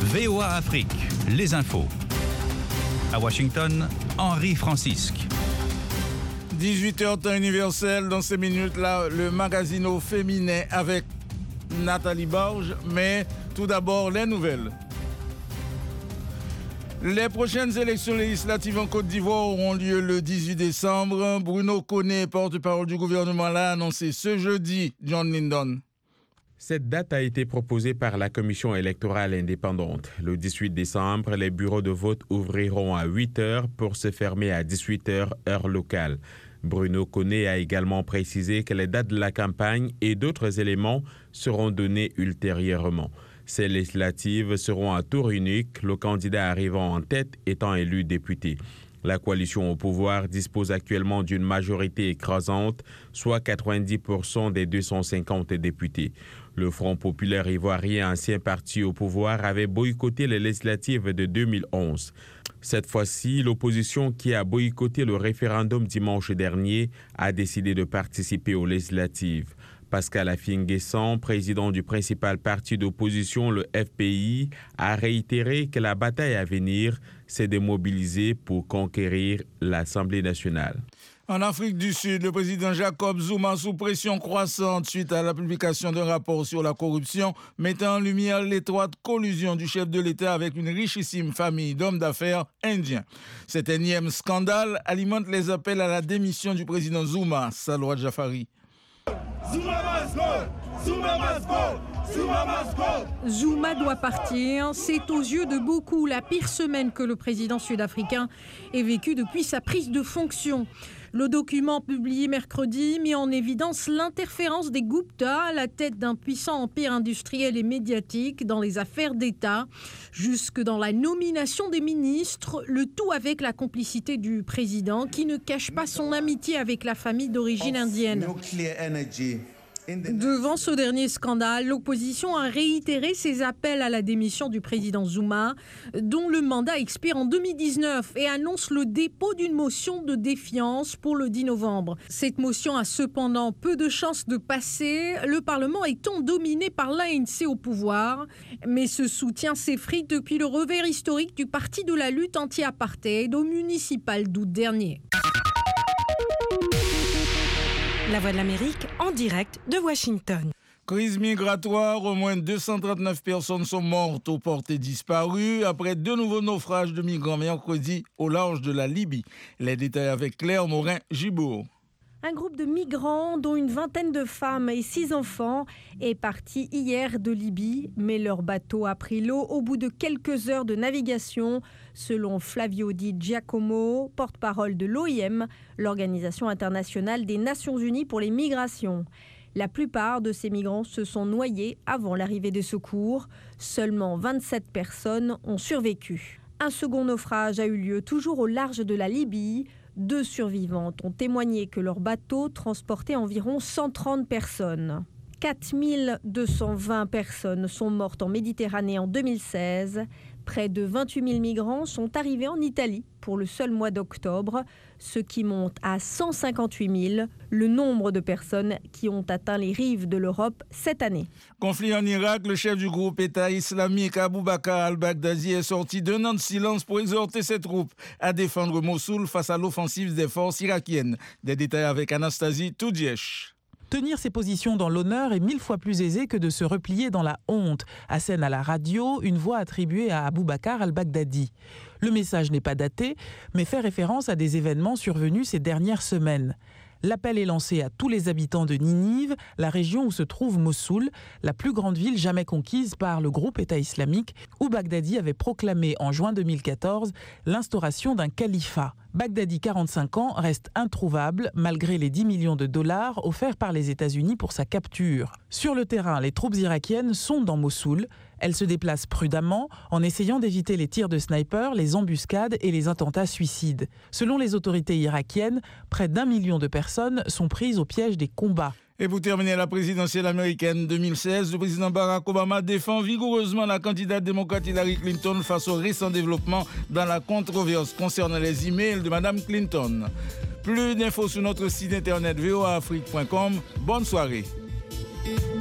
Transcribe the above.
VOA Afrique, les infos. À Washington, Henri Francisque. 18h temps universel, dans ces minutes-là, le magazine féminin avec Nathalie Barge, mais tout d'abord les nouvelles. Les prochaines élections législatives en Côte d'Ivoire auront lieu le 18 décembre. Bruno Koné, porte-parole du gouvernement, l'a annoncé ce jeudi, John Lyndon. Cette date a été proposée par la Commission électorale indépendante. Le 18 décembre, les bureaux de vote ouvriront à 8h pour se fermer à 18h, heure locale. Bruno Koné a également précisé que les dates de la campagne et d'autres éléments seront donnés ultérieurement. Ces législatives seront à tour unique, le candidat arrivant en tête étant élu député. La coalition au pouvoir dispose actuellement d'une majorité écrasante, soit 90% des 250 députés. Le Front populaire ivoirien, ancien parti au pouvoir, avait boycotté les législatives de 2011. Cette fois-ci, l'opposition qui a boycotté le référendum dimanche dernier a décidé de participer aux législatives. Pascal Affi-N'Guessan, président du principal parti d'opposition, le FPI, a réitéré que la bataille à venir, c'est de mobiliser pour conquérir l'Assemblée nationale. En Afrique du Sud, le président Jacob Zuma, sous pression croissante suite à la publication d'un rapport sur la corruption, mettant en lumière l'étroite collusion du chef de l'État avec une richissime famille d'hommes d'affaires indiens. Cet énième scandale alimente les appels à la démission du président Zuma, Salwa Jafari. Zuma doit partir. C'est aux yeux de beaucoup la pire semaine que le président sud-africain ait vécue depuis sa prise de fonction. Le document publié mercredi met en évidence l'interférence des Gupta à la tête d'un puissant empire industriel et médiatique dans les affaires d'État, jusque dans la nomination des ministres, le tout avec la complicité du président qui ne cache pas son amitié avec la famille d'origine indienne. Devant ce dernier scandale, l'opposition a réitéré ses appels à la démission du président Zuma, dont le mandat expire en 2019, et annonce le dépôt d'une motion de défiance pour le 10 novembre. Cette motion a cependant peu de chances de passer, le Parlement étant dominé par l'ANC au pouvoir. Mais ce soutien s'effrite depuis le revers historique du Parti de la lutte anti-apartheid au municipal d'août dernier. La Voix de l'Amérique en direct de Washington. Crise migratoire, au moins 239 personnes sont mortes ou portées disparues après deux nouveaux naufrages de migrants mercredi au large de la Libye. Les détails avec Claire Morin-Gibourg. Un groupe de migrants, dont une vingtaine de femmes et 6 enfants, est parti hier de Libye, mais leur bateau a pris l'eau au bout de quelques heures de navigation, selon Flavio Di Giacomo, porte-parole de l'OIM, l'Organisation internationale des Nations Unies pour les migrations. La plupart de ces migrants se sont noyés avant l'arrivée des secours. Seulement 27 personnes ont survécu. Un second naufrage a eu lieu toujours au large de la Libye. 2 survivantes ont témoigné que leur bateau transportait environ 130 personnes. 4220 personnes sont mortes en Méditerranée en 2016. Près de 28 000 migrants sont arrivés en Italie pour le seul mois d'octobre, ce qui monte à 158 000, le nombre de personnes qui ont atteint les rives de l'Europe cette année. Conflit en Irak, le chef du groupe État islamique Abu Bakr al-Baghdadi est sorti d'un an de silence pour exhorter ses troupes à défendre Mossoul face à l'offensive des forces irakiennes. Des détails avec Anastasie Toudiesh. Tenir ses positions dans l'honneur est 1000 fois plus aisé que de se replier dans la honte, assène à la radio une voix attribuée à Abu Bakr al-Baghdadi. Le message n'est pas daté, mais fait référence à des événements survenus ces dernières semaines. L'appel est lancé à tous les habitants de Ninive, la région où se trouve Mossoul, la plus grande ville jamais conquise par le groupe État islamique, où Baghdadi avait proclamé en juin 2014 l'instauration d'un califat. Baghdadi, 45 ans, reste introuvable malgré les 10 millions de dollars offerts par les États-Unis pour sa capture. Sur le terrain, les troupes irakiennes sont dans Mossoul. Elles se déplacent prudemment en essayant d'éviter les tirs de snipers, les embuscades et les attentats suicides. Selon les autorités irakiennes, près d'1 million de personnes sont prises au piège des combats. Et pour terminer la présidentielle américaine 2016, le président Barack Obama défend vigoureusement la candidate démocrate Hillary Clinton face aux récents développements dans la controverse concernant les emails de Mme Clinton. Plus d'infos sur notre site internet voaafrique.com. Bonne soirée.